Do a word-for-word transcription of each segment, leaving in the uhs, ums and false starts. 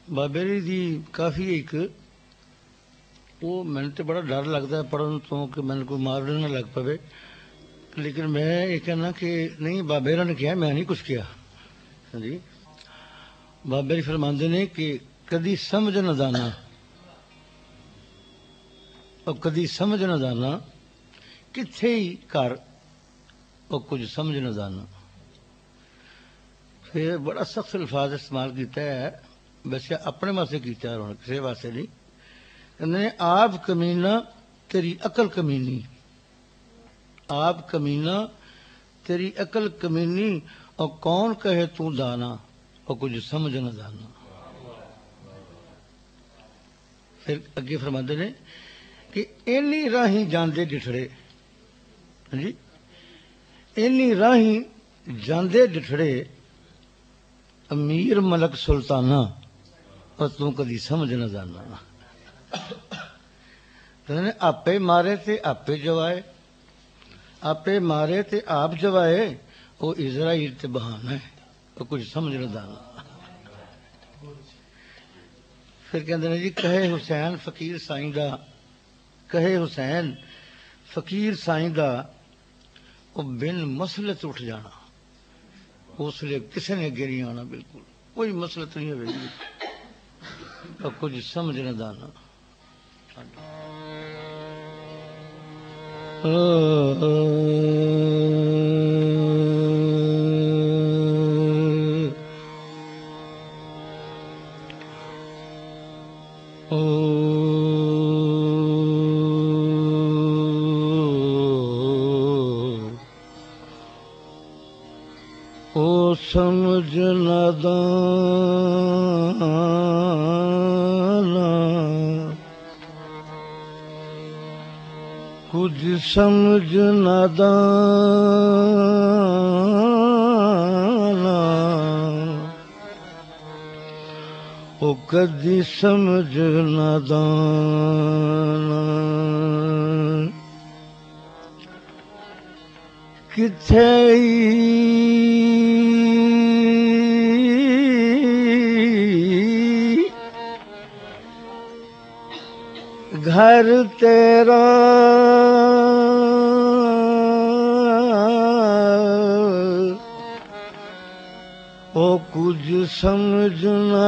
बाबेरी दी काफ़ी एक वो मैंने तो बड़ा डर लगता है पढ़न तो कि मैंने कोई मारने ना लग पवे, लेकिन मैं ये कहना कि नहीं, बाबेरा ने किया, मैं नहीं कुछ किया। हाँ जी, बाबेरी फरमाते ने कि कदी समझ न दाना और कदी समझ न दाना किथे ही घर और कुछ समझ न दाना। फिर बड़ा सख्त अल्फाज इस्तेमाल किया है, वैसे अपने वास्ते किया है, किसी वास्ते नहीं। कहते आप कमीना तेरी अकल कमीनी, आप कमीना तेरी अकल कमीनी और कौन कहे तू दाना और कुछ समझ न दाना। फिर अगे फरमाते ने कि इन्नी राही जांदे डिठड़े, जी इन्नी राही जांदे डिठड़े अमीर मलक सुल्ताना और तू कदी समझ न जाना। कहते आपे मारे थे आपे जवाए, आपे मारे थे आप जवाए, वो इजराइल ते बहाना है वो कुछ समझ न जाना। फिर कहते हैं जी कहे हुसैन फकीर साईं दा, कहे हुसैन फकीर साईं दा वो बिन मसलत उठ जाना, उसलिए किसी ने अगे नहीं आना, बिल्कुल कोई मसलत नहीं होगी और कुछ समझ न दाना। ओ, ओ, ओ समझ न दाना कुछ समझ न दाना, ओ कदी समझ न दाना। किथे घर तेरा ओ कुछ समझ न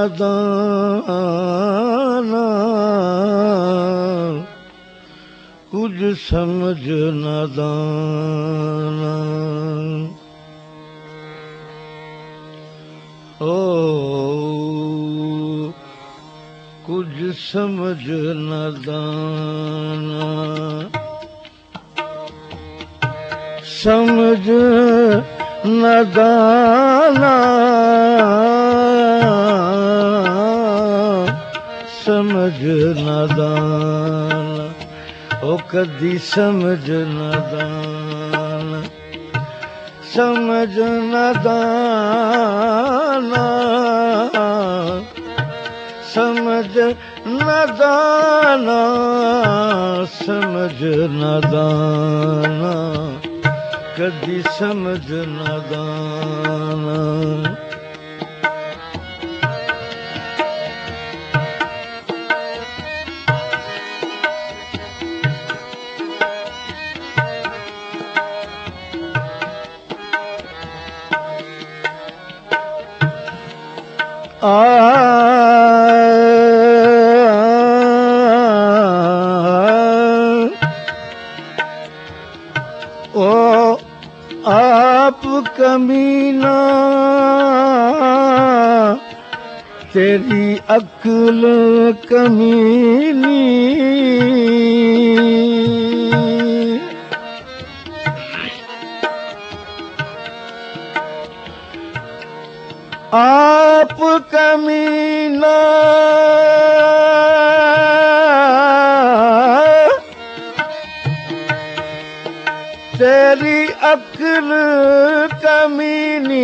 दाना, कुछ समझ न दाना। ओ कुछ समझ न दाना, समझ न दाना, समझ न दाना, ओ कदी समझ न दाना, समझ न दाना, समझ न दाना, समझ न दाना, कदी समझ न दाना। आ ओ आप कमीना तेरी अक्ल कमीनी, आप कमीना तेरी अक्ल कमीनी,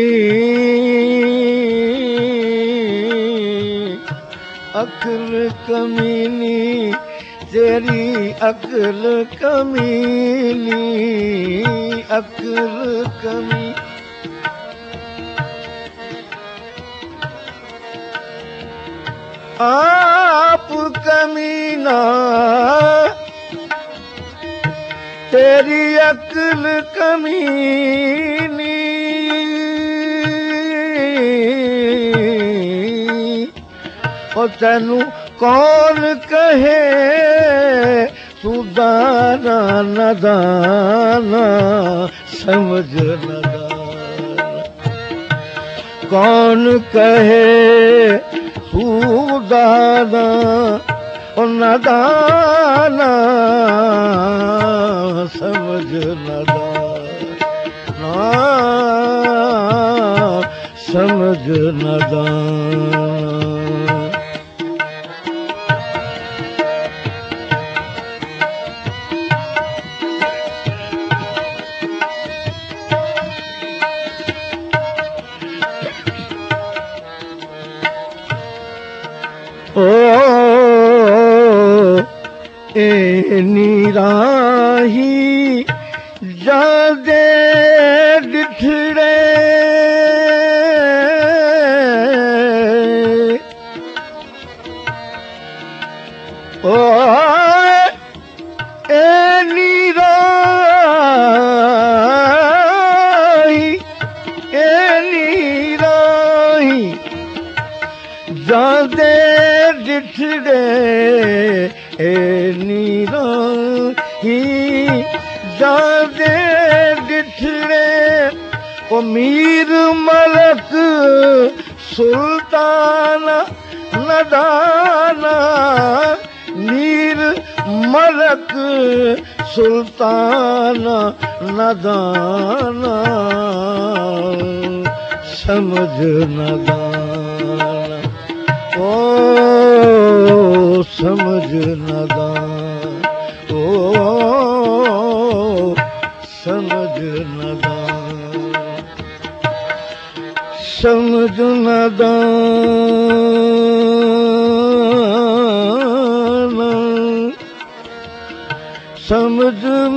अक्ल कमीनी तेरी अक्ल कमीनी, अक्ल कमी। आप कमीना तेरी अक्ल कमीनी ओ तैनू कौन कहे तू दाना न दाना समझ न दाना कौन कहे तू दाना न दाना समझ न दाना समझ न दाना ओ ए निराही जादे डिठड़े ओ ए निराही ए निराही जादे डिठड़े ए निराही जादे डिठड़े ओ मीर मलक सुल्ताना नदाना मीर मलक सुल्ताना नदाना समझ नदाना ओ समझ नदान ओ समझ नदान समझ नदान समझ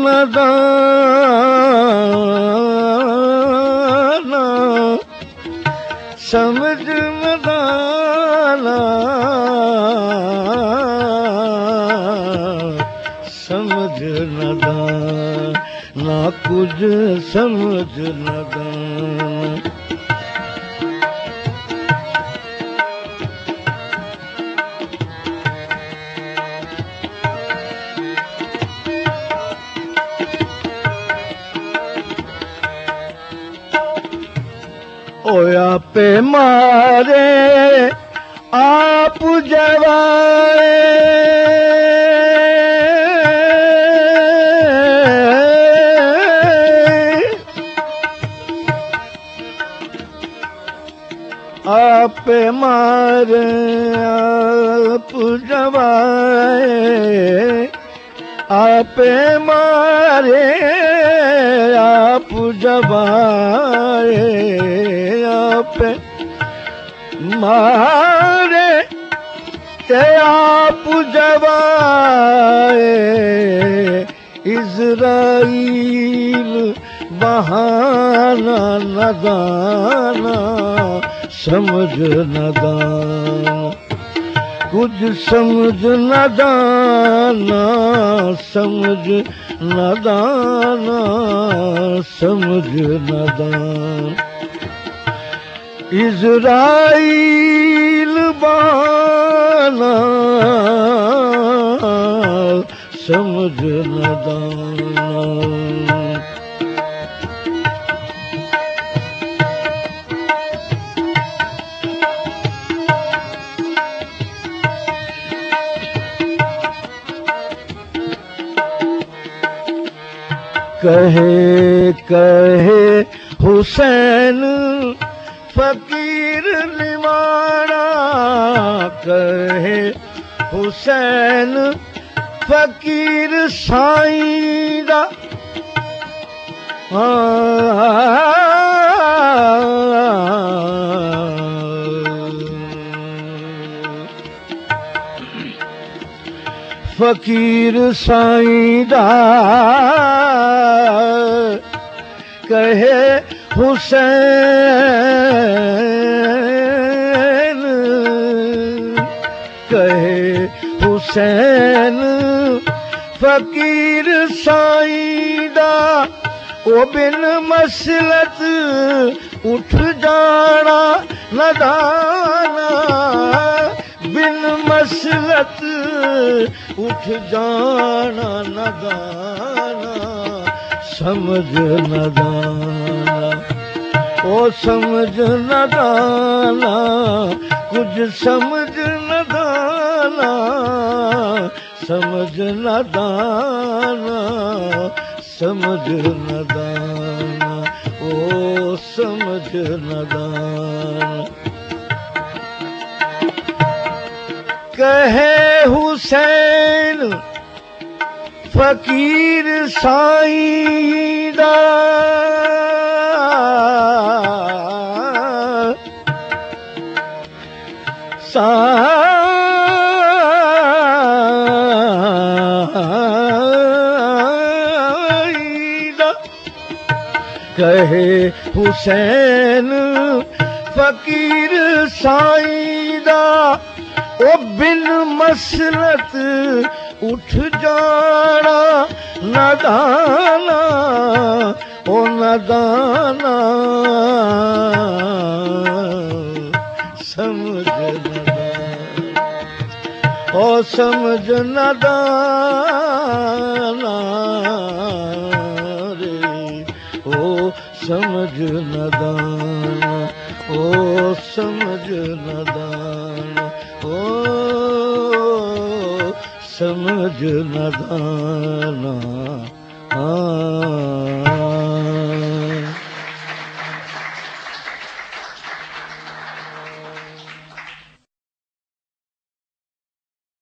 नदान समझ नदाना समझ नदान ना कुछ समझ नदान ओया पे मारे आप जवाए आप मारे आप जवाए आप मारे आप जवाए आप मारे ते आप जवाए इज़राइल बहाना नदाना समझ नदाना कुछ समझ नदाना समझ नदाना समझ नदान इज़राइल बाना समझ नदाना कहे कहे हुसैन फकीर निवाड़ा कहे हुसैन फकीर साईं दा फकीर साईं दा कहे हुसैन कहे हुसैन फकीर साईं दा ओ बिन मसलत उठ जाना नदाना बिन मसलत उठ जाना नदाना समझ नदाना ओ समझ नदाना कुछ समझ नदाना समझ नदाना समझ नदाना ओ समझ नदाना कहे हुसैन फकीर साईं दा कहे हुसैन फकीर साईं दा ओ बिन मसलत उठ जाना नदाना ओ नदाना समझ नदाना ओ समझ नदाना ओ समझ नदाना ओ समझ नदाना ओ समझ नदाना हाँ